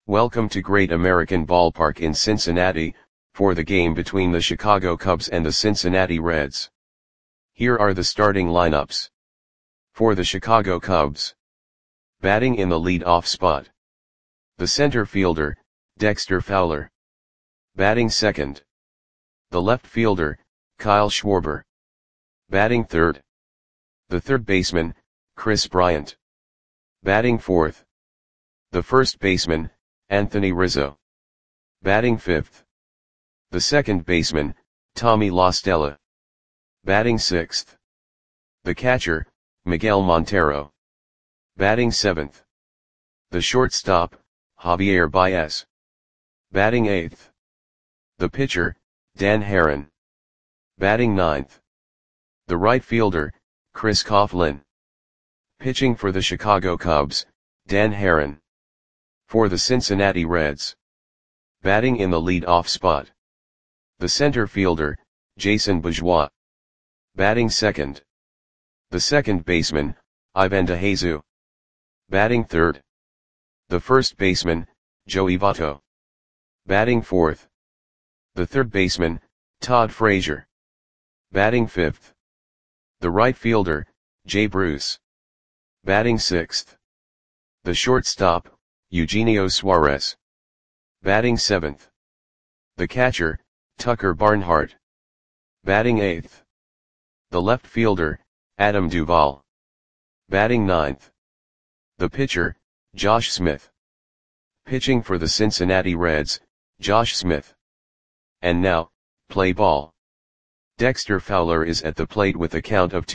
Welcome to Great American Ballpark in Cincinnati, for the game between the Chicago Cubs and the Cincinnati Reds. Here are the starting lineups. For the Chicago Cubs. Batting in the lead-off spot. The center fielder, Dexter Fowler. Batting second. The left fielder, Kyle Schwarber. Batting third. The third baseman, Kris Bryant. Batting fourth. The first baseman, Anthony Rizzo. Batting fifth. The second baseman, Tommy La Stella. Batting sixth. The catcher, Miguel Montero. Batting seventh. The shortstop, Javier Baez. Batting eighth. The pitcher, Dan Haren. Batting ninth. The right fielder, Chris Coghlan. Pitching for the Chicago Cubs, Dan Haren. For the Cincinnati Reds. Batting in the lead-off spot. The center fielder, Jason Bourgeois. Batting second. The second baseman, Ivan DeJesus. Batting third. The first baseman, Joey Votto. Batting fourth. The third baseman, Todd Frazier. Batting fifth. The right fielder, Jay Bruce. Batting sixth. The shortstop, Eugenio Suarez. Batting seventh. The catcher, Tucker Barnhart. Batting eighth. The left fielder, Adam Duvall. Batting ninth. The pitcher, Josh Smith. Pitching for the Cincinnati Reds, Josh Smith. And now, play ball. Dexter Fowler is at the plate with a count of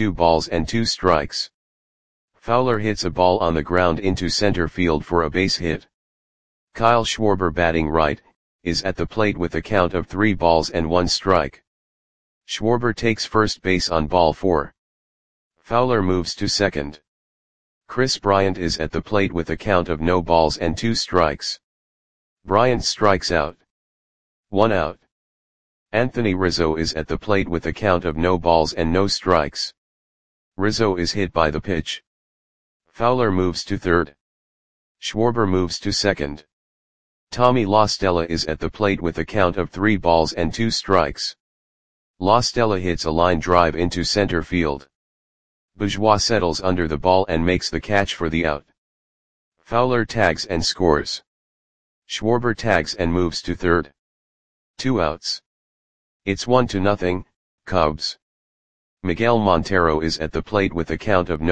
2-2. Fowler hits a ball on the ground into center field for a base hit. Kyle Schwarber, batting right, is at the plate with a count of 3-1. Schwarber takes first base on ball 4. Fowler moves to second. Kris Bryant is at the plate with a count of 0-2. Bryant strikes out. 1 out. Anthony Rizzo is at the plate with a count of 0-0. Rizzo is hit by the pitch. Fowler moves to third. Schwarber moves to second. Tommy La Stella is at the plate with a count of 3-2. La Stella hits a line drive into center field. Bourgeois settles under the ball and makes the catch for the out. Fowler tags and scores. Schwarber tags and moves to third. 2 outs. It's 1-0, Cubs. Miguel Montero is at the plate with a count of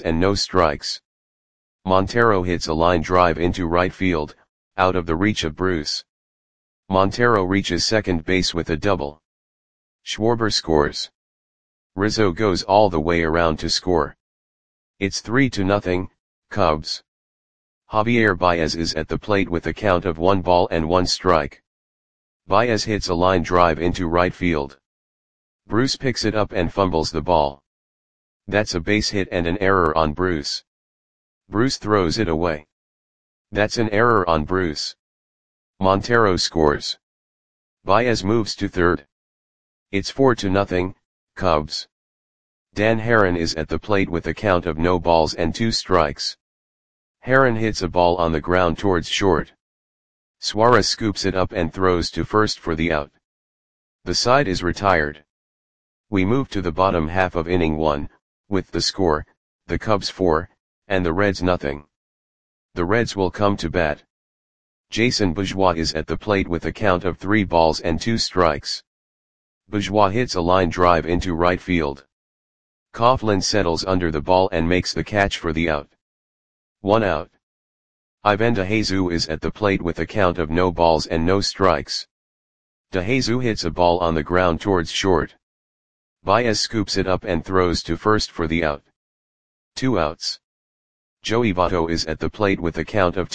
0-0. Montero hits a line drive into right field, out of the reach of Bruce. Montero reaches second base with a double. Schwarber scores. Rizzo goes all the way around to score. It's 3-0, Cubs. Javier Baez is at the plate with a count of 1-1. Baez hits a line drive into right field. Bruce picks it up and fumbles the ball. That's a base hit and an error on Bruce. Bruce throws it away. That's an error on Bruce. Montero scores. Baez moves to third. It's 4-0, Cubs. Dan Haren is at the plate with a count of 0-2. Haren hits a ball on the ground towards short. Suarez scoops it up and throws to first for the out. The side is retired. We move to the bottom half of inning 1, with the score, the Cubs 4, and the Reds 0. The Reds will come to bat. Jason Bourgeois is at the plate with a count of 3-2. Bourgeois hits a line drive into right field. Coghlan settles under the ball and makes the catch for the out. 1 out. Ivan DeJesus is at the plate with a count of 0-0. DeJesus hits a ball on the ground towards short. Baez scoops it up and throws to first for the out. 2 outs. Joey Votto is at the plate with a count of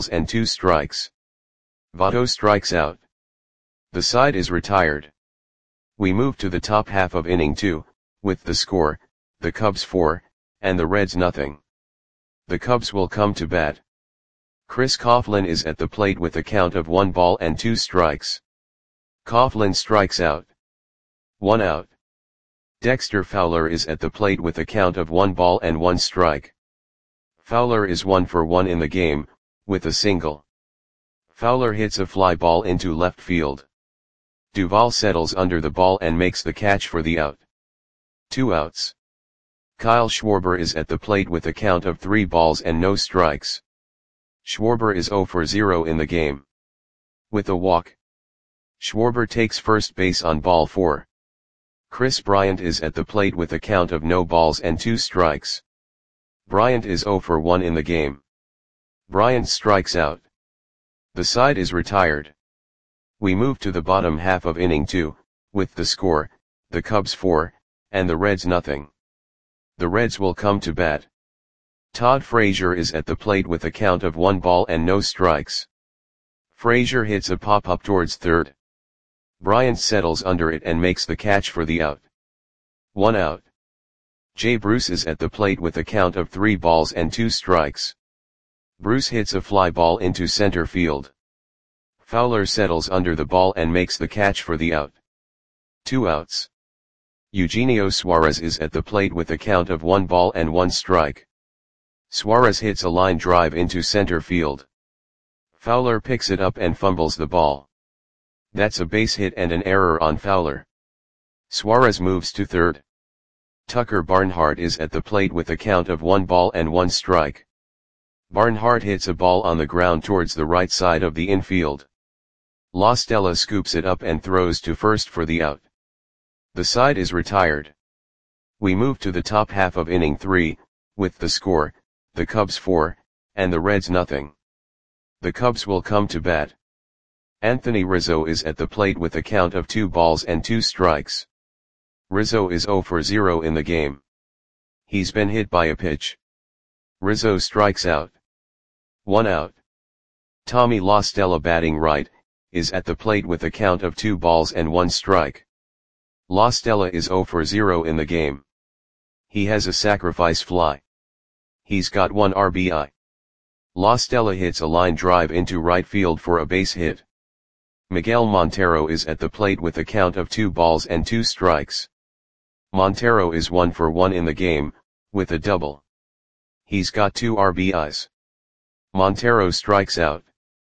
2-2. Votto strikes out. The side is retired. We move to the top half of inning 2, with the score, the Cubs 4, and the Reds 0. The Cubs will come to bat. Chris Coghlan is at the plate with a count of 1-2. Coghlan strikes out. 1 out. Dexter Fowler is at the plate with a count of 1-1. Fowler is 1 for 1 in the game, with a single. Fowler hits a fly ball into left field. Duvall settles under the ball and makes the catch for the out. 2 outs. Kyle Schwarber is at the plate with a count of 3 balls and no strikes. Schwarber is 0 for 0 in the game. With a walk, Schwarber takes first base on ball 4. Chris Bryant is at the plate with a count of no balls and 2 strikes. Bryant is 0 for 1 in the game. Bryant strikes out. The side is retired. We move to the bottom half of inning 2, with the score, the Cubs 4, and the Reds nothing. The Reds will come to bat. Todd Frazier is at the plate with a count of 1 ball and no strikes. Frazier hits a pop-up towards third. Bryant settles under it and makes the catch for the out. 1 out. Jay Bruce is at the plate with a count of 3 balls and 2 strikes. Bruce hits a fly ball into center field. Fowler settles under the ball and makes the catch for the out. 2 outs. Eugenio Suarez is at the plate with a count of 1 ball and 1 strike. Suarez hits a line drive into center field. Fowler picks it up and fumbles the ball. That's a base hit and an error on Fowler. Suarez moves to third. Tucker Barnhart is at the plate with a count of 1 ball and 1 strike. Barnhart hits a ball on the ground towards the right side of the infield. La Stella scoops it up and throws to first for the out. The side is retired. We move to the top half of inning 3, with the score, the Cubs 4, and the Reds nothing. The Cubs will come to bat. Anthony Rizzo is at the plate with a count of 2 balls and 2 strikes. Rizzo is 0 for 0 in the game. He's been hit by a pitch. Rizzo strikes out. 1 out. Tommy La Stella batting right, is at the plate with a count of 2 balls and 1 strike. La Stella is 0 for 0 in the game. He has a sacrifice fly. He's got 1 RBI. La Stella hits a line drive into right field for a base hit. Miguel Montero is at the plate with a count of 2 balls and 2 strikes. Montero is 1 for 1 in the game, with a double. He's got 2 RBIs. Montero strikes out.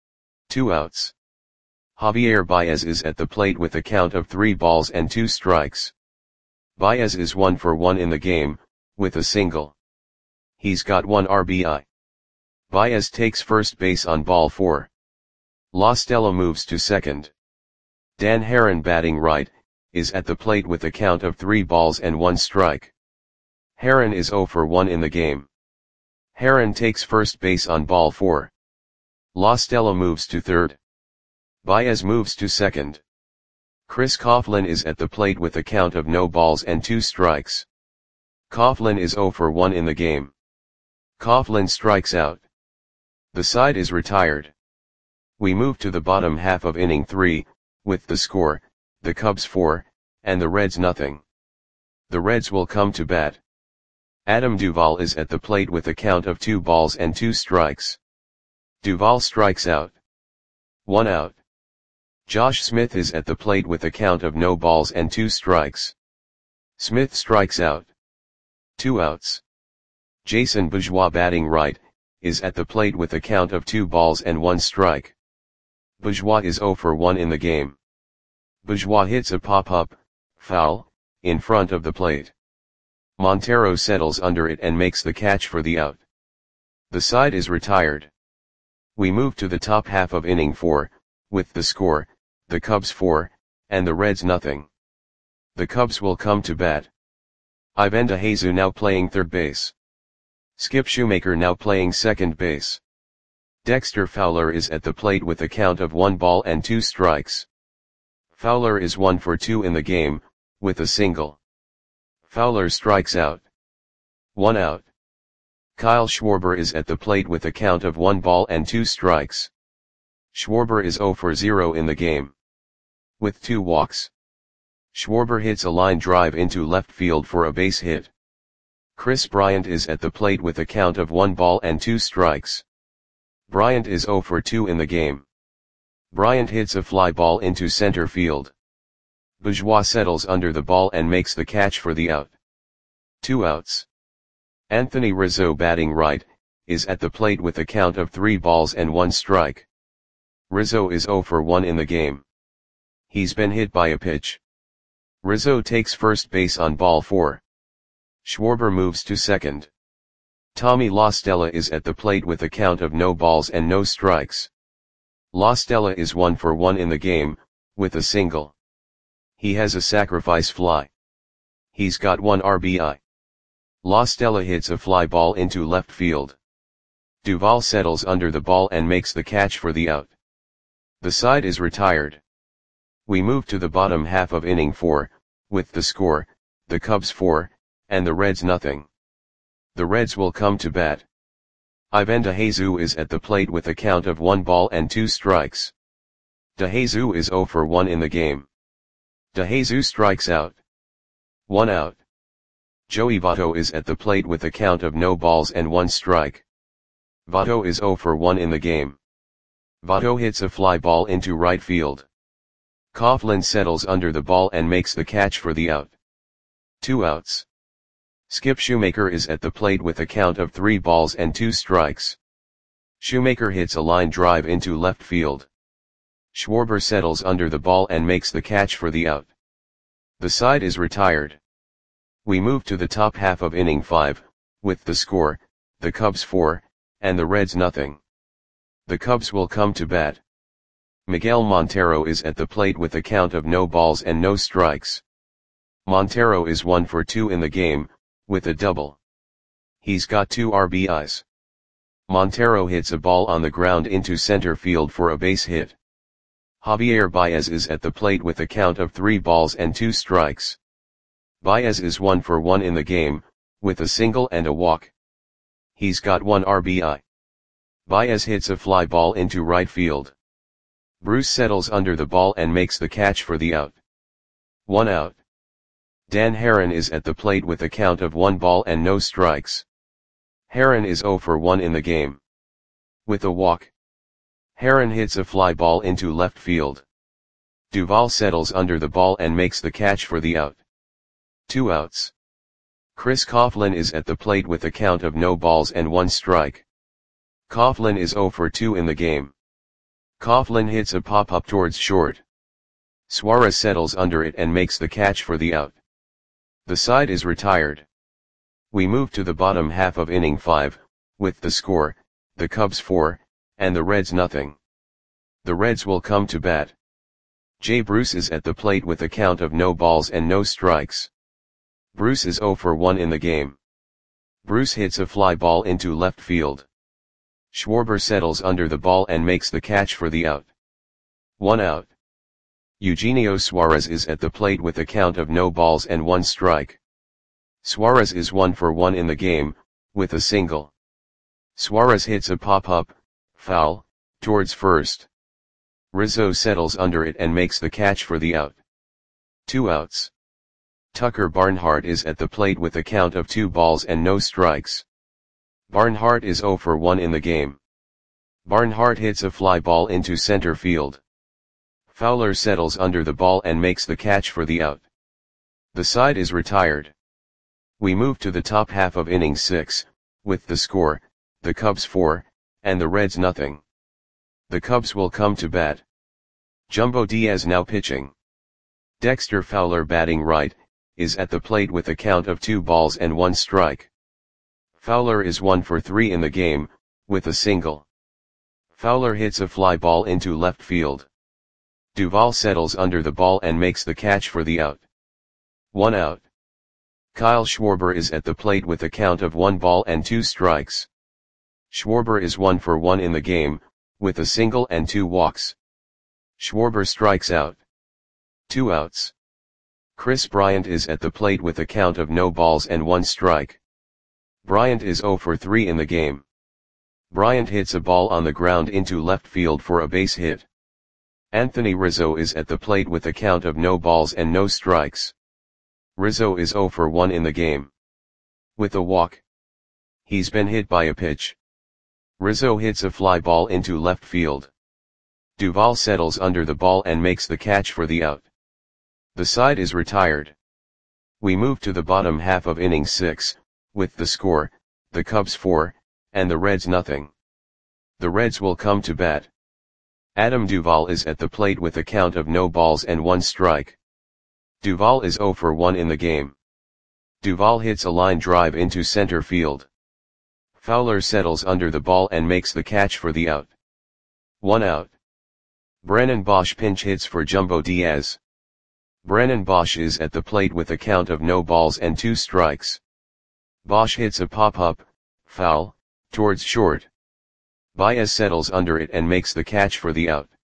2 outs. Javier Baez is at the plate with a count of 3 balls and 2 strikes. Baez is 1 for 1 in the game, with a single. He's got 1 RBI. Baez takes first base on ball 4. La Stella moves to second. Dan Haren batting right, is at the plate with a count of 3 balls and 1 strike. Haren is 0 for 1 in the game. Haren takes first base on ball 4. La Stella moves to third. Baez moves to second. Chris Coughlin is at the plate with a count of no balls and 2 strikes. Coughlin is 0 for 1 in the game. Coughlin strikes out. The side is retired. We move to the bottom half of inning 3, with the score, the Cubs 4, and the Reds nothing. The Reds will come to bat. Adam Duvall is at the plate with a count of 2 balls and 2 strikes. Duvall strikes out. 1 out. Josh Smith is at the plate with a count of no balls and 2 strikes. Smith strikes out. 2 outs. Jason Bourgeois batting right, is at the plate with a count of 2 balls and 1 strike. Bourgeois is 0 for 1 in the game. Bourgeois hits a pop-up, foul, in front of the plate. Montero settles under it and makes the catch for the out. The side is retired. We move to the top half of inning 4, with the score, the Cubs 4, and the Reds nothing. The Cubs will come to bat. Ivan DeJesus now playing third base. Skip Shoemaker now playing second base. Dexter Fowler is at the plate with a count of 1 ball and 2 strikes. Fowler is 1 for 2 in the game, with a single. Fowler strikes out. 1 out. Kyle Schwarber is at the plate with a count of 1 ball and 2 strikes. Schwarber is 0 for 0 in the game. With 2 walks. Schwarber hits a line drive into left field for a base hit. Chris Bryant is at the plate with a count of 1 ball and 2 strikes. Bryant is 0 for 2 in the game. Bryant hits a fly ball into center field. Bourgeois settles under the ball and makes the catch for the out. 2 outs. Anthony Rizzo batting right, is at the plate with a count of 3 balls and 1 strike. Rizzo is 0 for 1 in the game. He's been hit by a pitch. Rizzo takes first base on ball 4. Schwarber moves to second. Tommy La Stella is at the plate with a count of no balls and no strikes. La Stella is 1 for 1 in the game, with a single. He has a sacrifice fly. He's got 1 RBI. La Stella hits a fly ball into left field. Duvall settles under the ball and makes the catch for the out. The side is retired. We move to the bottom half of inning 4, with the score, the Cubs 4, and the Reds nothing. The Reds will come to bat. Ivan DeJesus is at the plate with a count of 1 ball and 2 strikes. DeJesus is 0 for 1 in the game. DeJesus strikes out. 1 out. Joey Votto is at the plate with a count of no balls and 1 strike. Votto is 0 for 1 in the game. Votto hits a fly ball into right field. Coughlin settles under the ball and makes the catch for the out. 2 outs. Skip Shoemaker is at the plate with a count of 3 balls and 2 strikes. Shoemaker hits a line drive into left field. Schwarber settles under the ball and makes the catch for the out. The side is retired. We move to the top half of inning 5, with the score, the Cubs 4, and the Reds nothing. The Cubs will come to bat. Miguel Montero is at the plate with a count of no balls and no strikes. Montero is 1 for 2 in the game, with a double. He's got 2 RBIs. Montero hits a ball on the ground into center field for a base hit. Javier Baez is at the plate with a count of 3 balls and 2 strikes. Baez is 1 for 1 in the game, with a single and a walk. He's got 1 RBI. Baez hits a fly ball into right field. Bruce settles under the ball and makes the catch for the out. 1 out. Dan Haren is at the plate with a count of 1 ball and no strikes. Haren is 0 for 1 in the game. With a walk. Haren hits a fly ball into left field. Duvall settles under the ball and makes the catch for the out. 2 outs. Chris Coughlin is at the plate with a count of no balls and 1 strike. Coughlin is 0 for 2 in the game. Coughlin hits a pop-up towards short. Suarez settles under it and makes the catch for the out. The side is retired. We move to the bottom half of inning 5, with the score, the Cubs 4, and the Reds nothing. The Reds will come to bat. Jay Bruce is at the plate with a count of no balls and no strikes. Bruce is 0 for 1 in the game. Bruce hits a fly ball into left field. Schwarber settles under the ball and makes the catch for the out. 1 out. Eugenio Suarez is at the plate with a count of no balls and 1 strike. Suarez is 1 for 1 in the game, with a single. Suarez hits a pop-up, foul, towards first. Rizzo settles under it and makes the catch for the out. 2 outs. Tucker Barnhart is at the plate with a count of 2 balls and no strikes. Barnhart is 0 for 1 in the game. Barnhart hits a fly ball into center field. Fowler settles under the ball and makes the catch for the out. The side is retired. We move to the top half of inning 6, with the score, the Cubs 4, and the Reds nothing. The Cubs will come to bat. Jumbo Diaz now pitching. Dexter Fowler batting right, is at the plate with a count of 2 balls and 1 strike. Fowler is 1 for 3 in the game, with a single. Fowler hits a fly ball into left field. Duvall settles under the ball and makes the catch for the out. 1 out. Kyle Schwarber is at the plate with a count of 1 ball and 2 strikes. Schwarber is 1 for 1 in the game, with a single and 2 walks. Schwarber strikes out. 2 outs. Chris Bryant is at the plate with a count of no balls and 1 strike. Bryant is 0 for 3 in the game. Bryant hits a ball on the ground into left field for a base hit. Anthony Rizzo is at the plate with a count of no balls and no strikes. Rizzo is 0 for 1 in the game. With a walk. He's been hit by a pitch. Rizzo hits a fly ball into left field. Duvall settles under the ball and makes the catch for the out. The side is retired. We move to the bottom half of inning 6, with the score, the Cubs 4, and the Reds nothing. The Reds will come to bat. Adam Duvall is at the plate with a count of no balls and 1 strike. Duvall is 0 for 1 in the game. Duvall hits a line drive into center field. Fowler settles under the ball and makes the catch for the out. 1 out. Brennan Bosch pinch hits for Jumbo Diaz. Brennan Bosch is at the plate with a count of no balls and 2 strikes. Bosch hits a pop-up, foul, towards short. Baez settles under it and makes the catch for the out.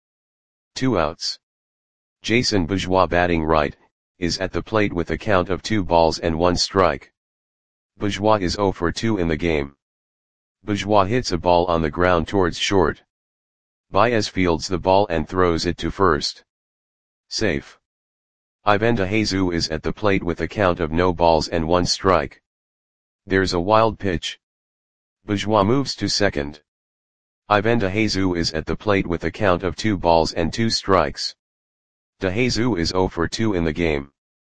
2 outs. Jason Bourgeois batting right, is at the plate with a count of 2 balls and 1 strike. Bourgeois is 0 for 2 in the game. Bourgeois hits a ball on the ground towards short. Baez fields the ball and throws it to first. Safe. Ivan DeJesus is at the plate with a count of no balls and 1 strike. There's a wild pitch. Bourgeois moves to second. Ivan DeJesus is at the plate with a count of 2 balls and 2 strikes. DeJesus is 0 for 2 in the game.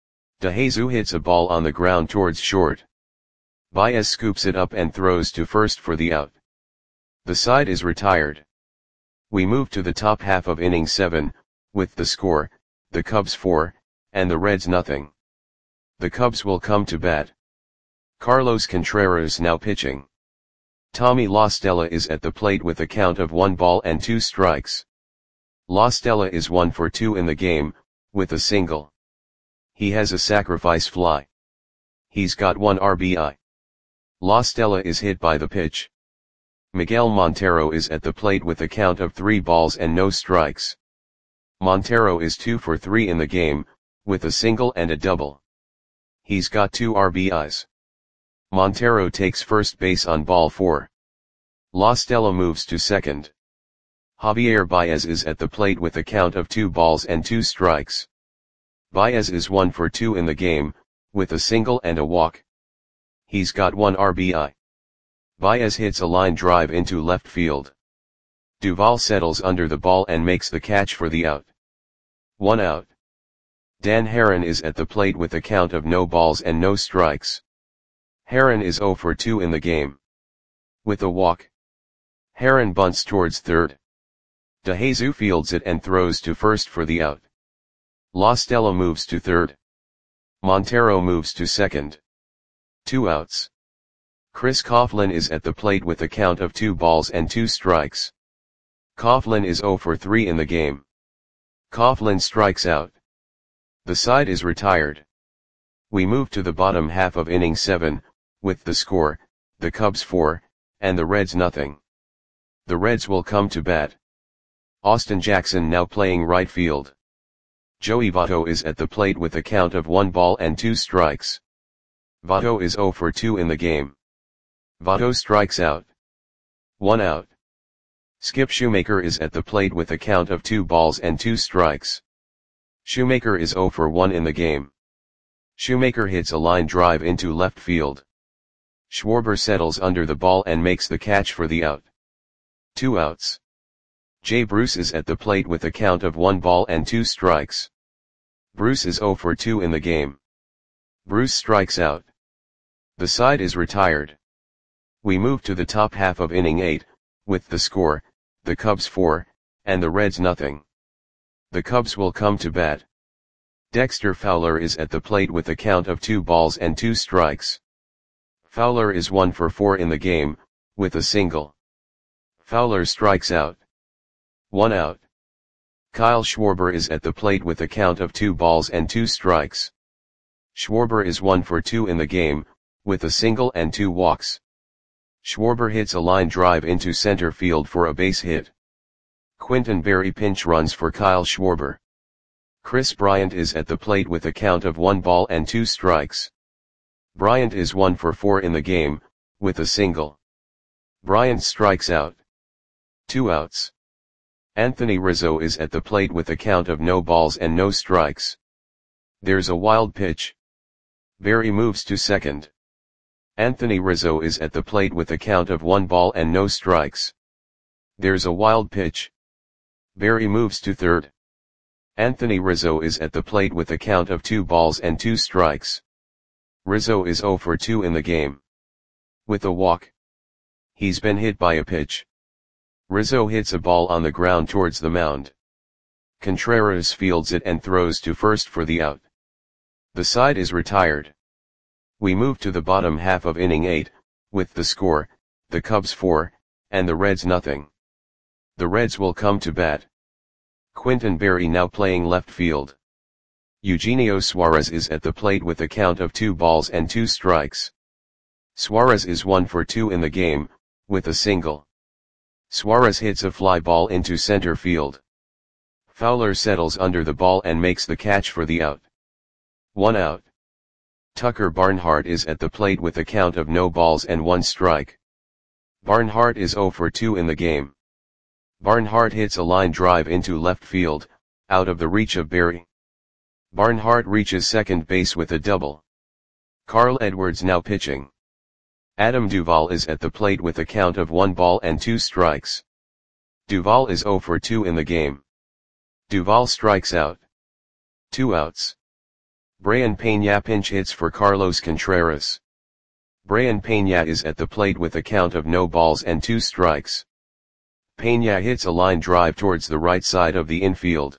DeJesus hits a ball on the ground towards short. Baez scoops it up and throws to first for the out. The side is retired. We move to the top half of inning 7, with the score, the Cubs 4, and the Reds nothing. The Cubs will come to bat. Carlos Contreras now pitching. Tommy La Stella is at the plate with a count of 1 ball and 2 strikes. La Stella is 1 for 2 in the game, with a single. He has a sacrifice fly. He's got 1 RBI. La Stella is hit by the pitch. Miguel Montero is at the plate with a count of 3 balls and no strikes. Montero is 2 for 3 in the game, with a single and a double. He's got 2 RBIs. Montero takes first base on ball 4. La Stella moves to second. Javier Baez is at the plate with a count of 2 balls and 2 strikes. Baez is 1 for 2 in the game, with a single and a walk. He's got 1 RBI. Baez hits a line drive into left field. Duvall settles under the ball and makes the catch for the out. 1 out. Dan Haren is at the plate with a count of no balls and no strikes. Haren is 0 for 2 in the game. With a walk. Haren bunts towards third. DeJesus fields it and throws to first for the out. La Stella moves to third. Montero moves to second. 2 outs. Chris Coughlin is at the plate with a count of 2 balls and 2 strikes. Coughlin is 0 for 3 in the game. Coughlin strikes out. The side is retired. We move to the bottom half of inning 7, with the score, the Cubs 4, and the Reds nothing. The Reds will come to bat. Austin Jackson now playing right field. Joey Votto is at the plate with a count of 1 ball and 2 strikes. Votto is 0 for 2 in the game. Votto strikes out. 1 out. Skip Shoemaker is at the plate with a count of 2 balls and 2 strikes. Shoemaker is 0 for 1 in the game. Shoemaker hits a line drive into left field. Schwarber settles under the ball and makes the catch for the out. 2 outs. Jay Bruce is at the plate with a count of 1 ball and 2 strikes. Bruce is 0 for 2 in the game. Bruce strikes out. The side is retired. We move to the top half of inning 8, with the score, the Cubs 4, and the Reds nothing. The Cubs will come to bat. Dexter Fowler is at the plate with a count of 2 balls and 2 strikes. Fowler is 1 for 4 in the game, with a single. Fowler strikes out. 1 out. Kyle Schwarber is at the plate with a count of 2 balls and 2 strikes. Schwarber is 1 for 2 in the game, with a single and 2 walks. Schwarber hits a line drive into center field for a base hit. Quinton Berry pinch runs for Kyle Schwarber. Chris Bryant is at the plate with a count of 1 ball and 2 strikes. Bryant is 1 for 4 in the game, with a single. Bryant strikes out. 2 outs. Anthony Rizzo is at the plate with a count of no balls and no strikes. There's a wild pitch. Berry moves to second. Anthony Rizzo is at the plate with a count of 1 ball and no strikes. There's a wild pitch. Berry moves to third. Anthony Rizzo is at the plate with a count of 2 balls and 2 strikes. Rizzo is 0 for 2 in the game. With a walk. He's been hit by a pitch. Rizzo hits a ball on the ground towards the mound. Contreras fields it and throws to first for the out. The side is retired. We move to the bottom half of inning 8, with the score, the Cubs 4, and the Reds nothing. The Reds will come to bat. Quintin Berry now playing left field. Eugenio Suarez is at the plate with a count of 2 balls and 2 strikes. Suarez is 1 for 2 in the game, with a single. Suarez hits a fly ball into center field. Fowler settles under the ball and makes the catch for the out. 1 out. Tucker Barnhart is at the plate with a count of no balls and 1 strike. Barnhart is 0 for 2 in the game. Barnhart hits a line drive into left field, out of the reach of Berry. Barnhart reaches second base with a double. Carl Edwards now pitching. Adam Duvall is at the plate with a count of 1 ball and 2 strikes. Duvall is 0 for 2 in the game. Duvall strikes out. 2 outs. Brian Peña pinch hits for Carlos Contreras. Brian Peña is at the plate with a count of no balls and 2 strikes. Peña hits a line drive towards the right side of the infield.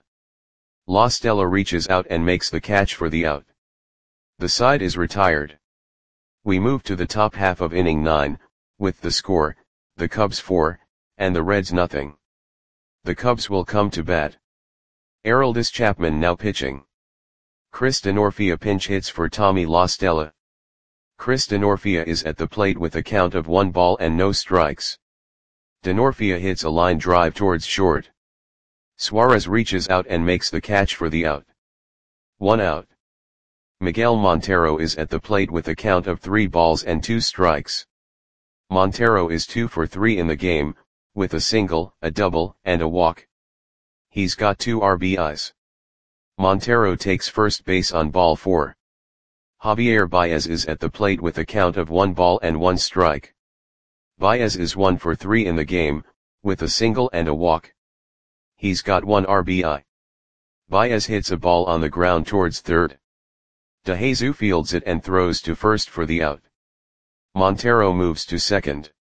La Stella reaches out and makes the catch for the out. The side is retired. We move to the top half of inning 9, with the score, the Cubs 4, and the Reds nothing. The Cubs will come to bat. Aroldis Chapman now pitching. Chris Denorfia pinch hits for Tommy La Stella. Chris Denorfia is at the plate with a count of 1 ball and no strikes. Denorfia hits a line drive towards short. Suarez reaches out and makes the catch for the out. 1 out. Miguel Montero is at the plate with a count of 3 balls and 2 strikes. Montero is 2 for 3 in the game, with a single, a double, and a walk. He's got 2 RBIs. Montero takes first base on ball 4. Javier Baez is at the plate with a count of 1 ball and 1 strike. Baez is 1 for 3 in the game, with a single and a walk. He's got 1 RBI. Baez hits a ball on the ground towards third. DeJesus fields it and throws to first for the out. Montero moves to second.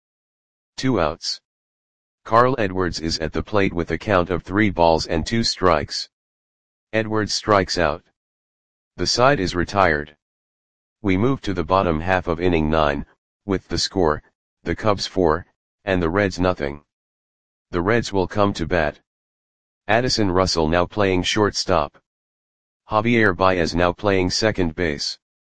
2 outs. Carl Edwards is at the plate with a count of 3 balls and 2 strikes. Edwards strikes out. The side is retired. We move to the bottom half of inning 9, with the score, the Cubs 4, and the Reds nothing. The Reds will come to bat. Addison Russell now playing shortstop. Javier Baez now playing second base.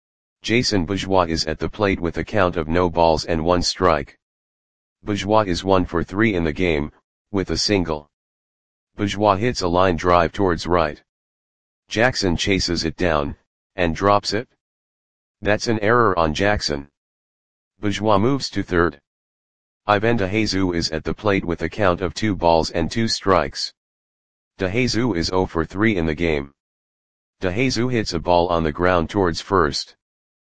Jason Bourgeois is at the plate with a count of no balls and 1 strike. Bourgeois is 1 for 3 in the game, with a single. Bourgeois hits a line drive towards right. Jackson chases it down, and drops it. That's an error on Jackson. Bourgeois moves to third. Ivan DeJesus is at the plate with a count of 2 balls and 2 strikes. DeJesus is 0 for 3 in the game. DeJesus hits a ball on the ground towards first.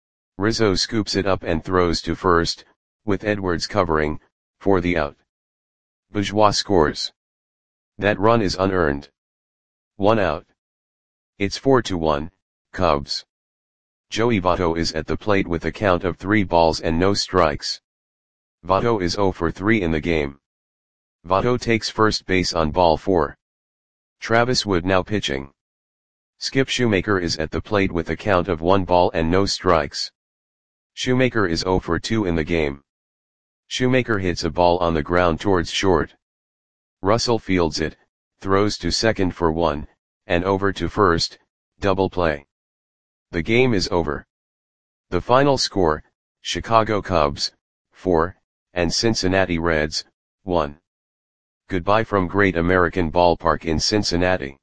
Rizzo scoops it up and throws to first, with Edwards covering, for the out. Bourgeois scores. That run is unearned. 1 out. It's 4-1, Cubs. Joey Votto is at the plate with a count of 3 balls and no strikes. Votto is 0 for 3 in the game. Votto takes first base on ball 4. Travis Wood now pitching. Skip Shoemaker is at the plate with a count of 1 ball and no strikes. Shoemaker is 0 for 2 in the game. Shoemaker hits a ball on the ground towards short. Russell fields it, throws to second for 1, and over to first, double play. The game is over. The final score, Chicago Cubs, 4, and Cincinnati Reds, 1. Goodbye from Great American Ballpark in Cincinnati.